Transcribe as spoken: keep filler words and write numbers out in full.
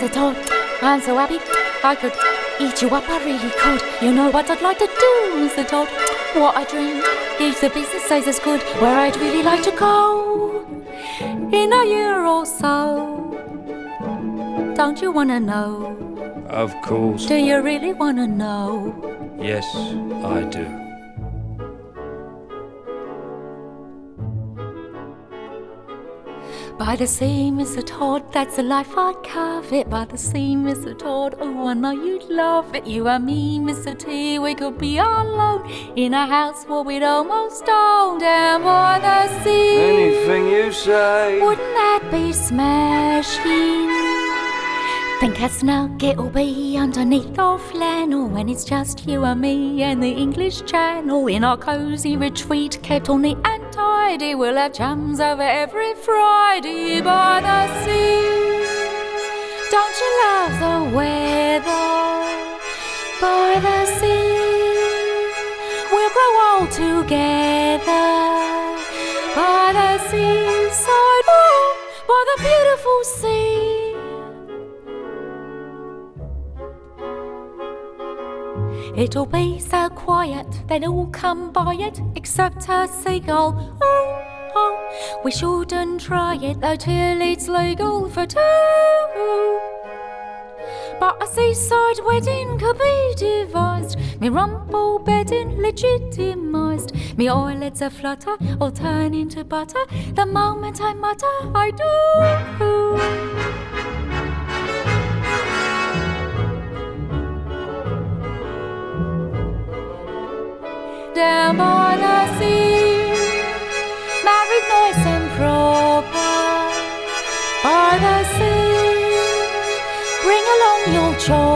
Mister Todd, I'm so happy I could eat you up, I really could. You know what I'd like to do, Mister Todd? What a dream, if the business stays as good, where I'd really like to go in a year or so. Don't you wanna know? Of course. Do you really wanna know? Yes, I do. By the sea, Mister Todd, that's the life I'd covet. By the sea, Mister Todd, oh, I know you'd love it. You and me, Mister T, we could be alone in a house where we'd almost own, down by the sea. Anything you say. Wouldn't that be smashing? Think how snug it'll be underneath our flannel when it's just you and me and the English Channel in our cosy retreat, kept all neat and tidy. We'll have chums over every Friday by the sea. Don't you love the weather by the sea? We'll grow old together by the seaside, oh, by the beautiful sea. It'll be so quiet, they'll all come by it, except a seagull. Oh, oh, we shouldn't try it though till it's legal for two. But a seaside wedding could be devised, me rumple bedding legitimised, me eyelids a flutter or turn into butter the moment I mutter I do. Down by the sea, married nice and proper by the sea. Bring along your child.